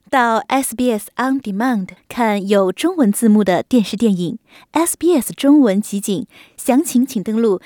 到 SBS On Demand 看有中文字幕的电视电影 SBS 中文集锦，详情请登录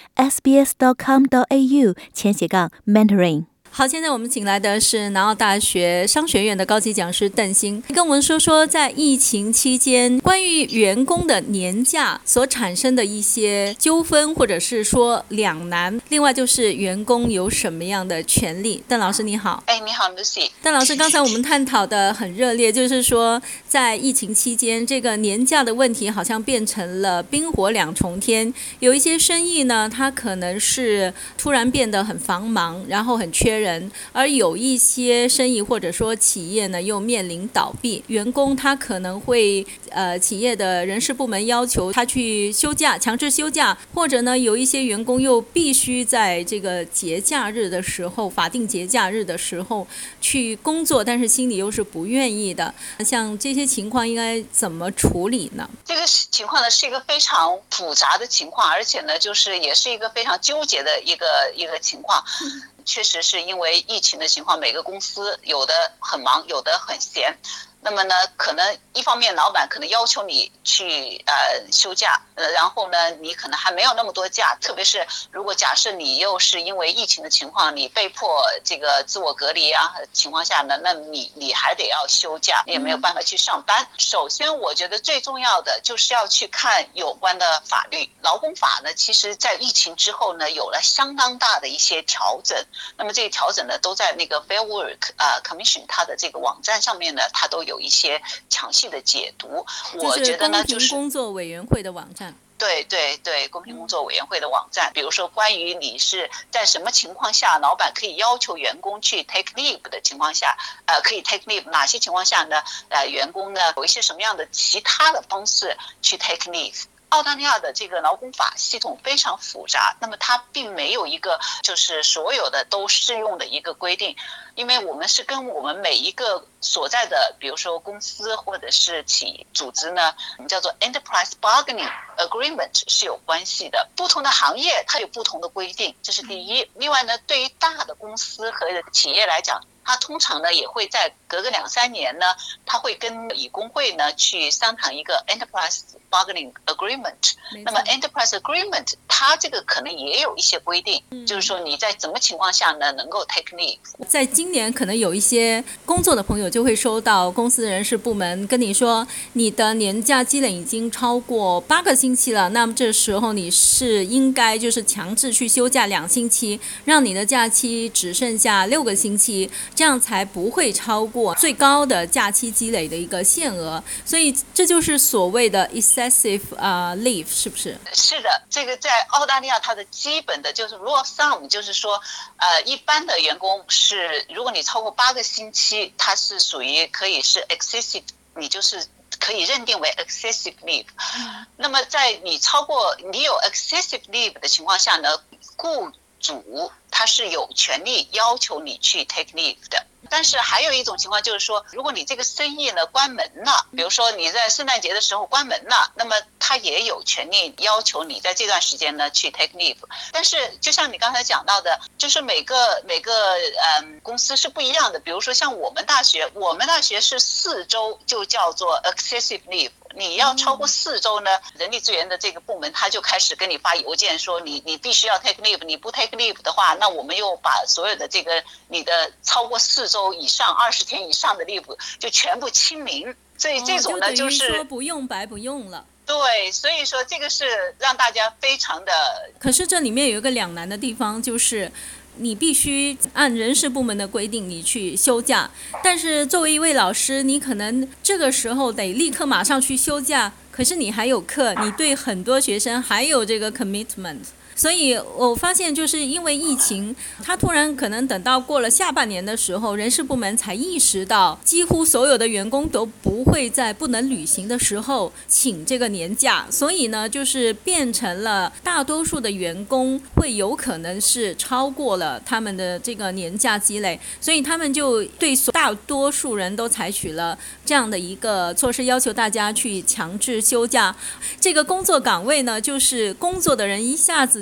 sbs.com.au/Mandarin。好，现在我们请来的是南澳大学商学院的高级讲师邓鑫，跟我们说说在疫情期间关于员工的年假所产生的一些纠纷，或者是说两难。另外就是员工有什么样的权利。邓老师你好。 你好 Lucy。 邓老师，刚才我们探讨的很热烈，就是说在疫情期间这个年假的问题好像变成了冰火两重天。有一些生意呢，它可能是突然变得很繁忙，然后很缺人，而有一些生意或者说企业呢又面临倒闭，员工他可能会企业的人事部门要求他去休假，强制休假，或者呢有一些员工又必须在这个节假日的时候，法定节假日的时候去工作，但是心里又是不愿意的。像这些情况应该怎么处理呢？ 这个情况呢是一个非常复杂的情况，而且呢就是也是一个非常纠结的一个情况。确实是因为疫情的情况，每个公司有的很忙，有的很闲。那么呢，可能一方面老板可能要求你去休假，然后呢，你可能还没有那么多假，特别是如果假设你又是因为疫情的情况，你被迫这个自我隔离啊情况下呢，那你还得要休假，你也没有办法去上班。首先，我觉得最重要的就是要去看有关的法律。劳工法呢，其实在疫情之后呢，有了相当大的一些调整。那么这个调整呢，都在那个 Fair Work Commission 它的这个网站上面呢，它都有一些详细的解读。我觉得呢，就是公平工作委员会的网站。 对，公平工作委员会的网站，比如说关于你是在什么情况下老板可以要求员工去 take leave 的情况下，可以 take leave， 哪些情况下呢，员工呢有一些什么样的其他的方式去 take leave。澳大利亚的这个劳工法系统非常复杂，那么它并没有一个就是所有的都适用的一个规定，因为我们是跟我们每一个所在的比如说公司或者是企业组织呢，我们叫做 Enterprise Bargaining Agreement 是有关系的。不同的行业它有不同的规定，这是第一。另外呢，对于大的公司和企业来讲，它通常呢也会在隔个2-3年呢，它会跟以工会呢去商谈一个 Enterprise Bargaining Agreement。那么 Enterprise Agreement 它这个可能也有一些规定，就是说你在什么情况下呢能够 take leave。 在今年可能有一些工作的朋友就会收到公司人事部门跟你说，你的年假积累已经超过8个星期了，那么这时候你是应该就是强制去休假2星期，让你的假期只剩下6个星期，这样才不会超过最高的假期积累的一个限额。所以这就是所谓的 excessive leave， 是不是？ 是的，这个在澳大利亚它的基本的就是 rule of thumb， 就是说一般的员工是如果你超过8个星期，它是属于可以是 excessive， 你就是可以认定为 excessive leave。那么在你有 excessive leave 的情况下呢，雇主他是有权利要求你去 take leave 的。但是还有一种情况就是说，如果你这个生意呢关门了，比如说你在圣诞节的时候关门了，那么他也有权利要求你在这段时间呢去 take leave。 但是就像你刚才讲到的，就是每个公司是不一样的。比如说像我们大学是4周就叫做 excessive leave，你要超过4周呢，人力资源的这个部门他就开始跟你发邮件说你必须要 take leave， 你不 take leave 的话，那我们又把所有的这个你的超过4周以上20天以上的 leave 就全部清零。所以这种呢就是就等于说不用白不用了。 对，所以说这个是让大家非常的。 可是这里面有一个两难的地方，就是你必须按人事部门的规定你去休假，但是作为一位老师，你可能这个时候得立刻马上去休假，可是你还有课，你对很多学生还有这个 commitment。所以我发现就是因为疫情，他突然可能等到过了下半年的时候，人事部门才意识到几乎所有的员工都不会在不能旅行的时候请这个年假，所以呢就是变成了大多数的员工会有可能是超过了他们的这个年假积累，所以他们就对大多数人都采取了这样的一个措施，要求大家去强制休假。这个工作岗位呢，就是工作的人一下子就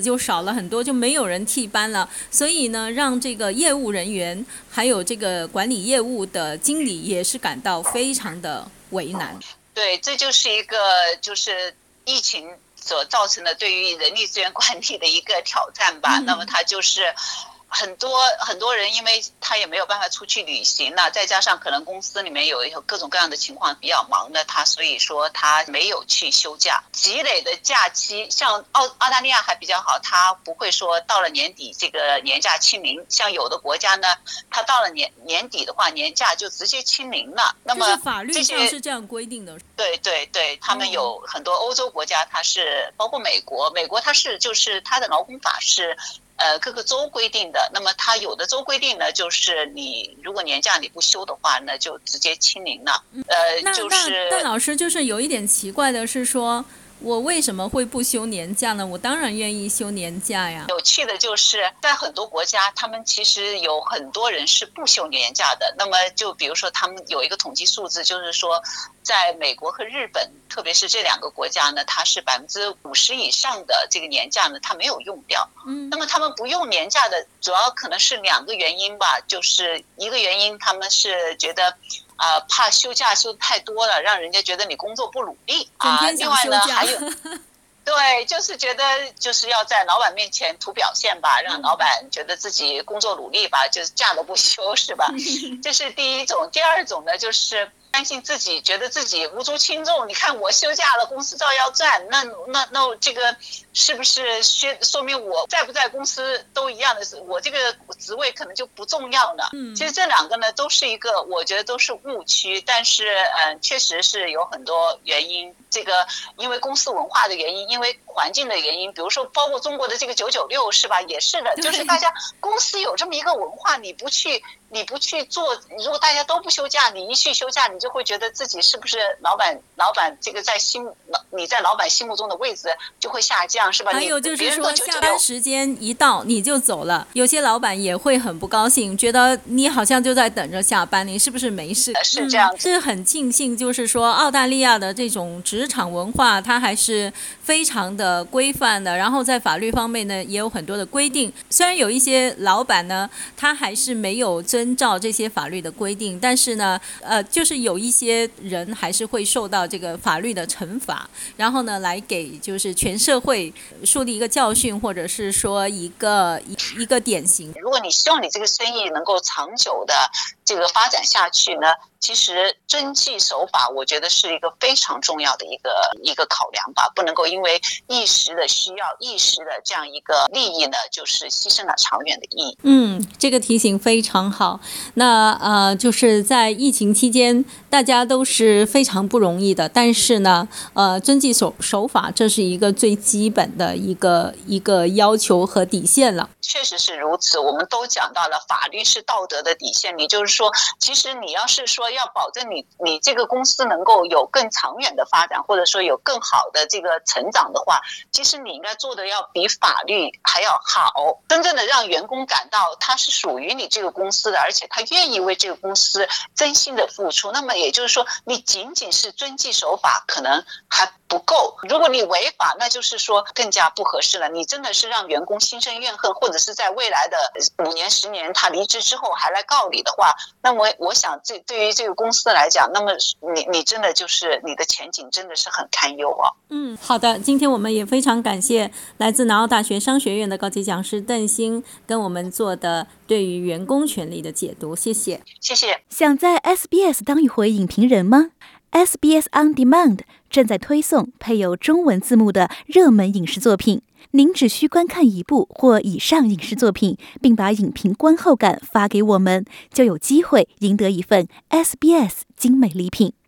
就少了很多，就没有人替班了。所以呢，让这个业务人员还有这个管理业务的经理也是感到非常的为难。 对，这就是一个就是疫情所造成的对于人力资源管理的一个挑战吧。那么它就是很多人，因为他也没有办法出去旅行了，再加上可能公司里面有各种各样的情况比较忙的他，所以说他没有去休假。积累的假期，像澳大利亚还比较好，他不会说到了年底这个年假清零，像有的国家呢，他到了年底的话，年假就直接清零了。那么法律上是这样规定的。 对，他们有很多欧洲国家，它是包括美国它是就是它的劳工法是各个州规定的。那么它有的州规定呢，就是你如果年假你不休的话呢，就直接清零了。 但老师就是有一点奇怪的是说，我为什么会不休年假呢？我当然愿意休年假呀。 有趣的就是在很多国家，他们其实有很多人是不休年假的。那么就比如说他们有一个统计数字，就是说在美国和日本，特别是这两个国家呢，它是50%以上的这个年假呢，它没有用掉。那么他们不用年假的主要可能是2个原因吧，就是一个原因他们是觉得怕休假休太多了，让人家觉得你工作不努力另外呢还有对，就是觉得就是要在老板面前图表现吧，让老板觉得自己工作努力吧，就是假都不休是吧？这是第一种。第二种呢，就是担心自己觉得自己无足轻重，你看我休假了，公司照样赚，那这个是不是说明我在不在公司都一样的，我这个职位可能就不重要呢？其实这2个呢都是一个，我觉得都是误区，但是确实是有很多原因。这个因为公司文化的原因，因为环境的原因，比如说包括中国的这个996是吧，也是的，就是大家公司有这么一个文化，你不去做，如果大家都不休假，你一去休假，你就会觉得自己是不是老板这个你在老板心目中的位置就会下降是吧？ 还有就是说下班时间一到你就走了，有些老板也会很不高兴，觉得你好像就在等着下班，你是不是没事？ 是这样子。 是很庆幸就是说澳大利亚的这种职场文化它还是非常的规范的，然后在法律方面呢也有很多的规定，虽然有一些老板呢他还是没有遵照这些法律的规定，但是呢就是有一些人还是会受到这个法律的惩罚，然后呢来给就是全社会树立一个教训，或者是说一个典型。 如果你希望你这个生意能够长久的这个发展下去呢，其实遵纪守法我觉得是一个非常重要的一个考量吧，不能够因为一时的需要一时的这样一个利益呢，就是牺牲了长远的意义。 这个提醒非常好。那就是在疫情期间大家都是非常不容易的，但是呢遵纪守法这是一个最基本的一个要求和底线了。 确实是如此，我们都讲到了法律是道德的底线，也就是说其实你要是说要保证你这个公司能够有更长远的发展，或者说有更好的这个成长的话，其实你应该做的要比法律还要好，真正的让员工感到他是属于你这个公司的，而且他愿意为这个公司真心的付出。那么也就是说你仅仅是遵纪守法可能还不够，如果你违法那就是说更加不合适了，你真的是让员工心生怨恨，或者是在未来的5年10年他离职之后还来告你的话，那么我想对于这个公司来讲，那么你真的就是你的前景真的是很堪忧啊。 好的，今天我们也非常感谢来自南澳大学商学院的高级讲师邓欣跟我们做的对于员工权利的解读，谢谢。 谢谢。 想在 SBS 当一回影评人吗？ SBS On Demand 正在推送配有中文字幕的热门影视作品，您只需观看1部或以上影视作品，并把影评观后感发给我们，就有机会赢得一份 SBS 精美礼品。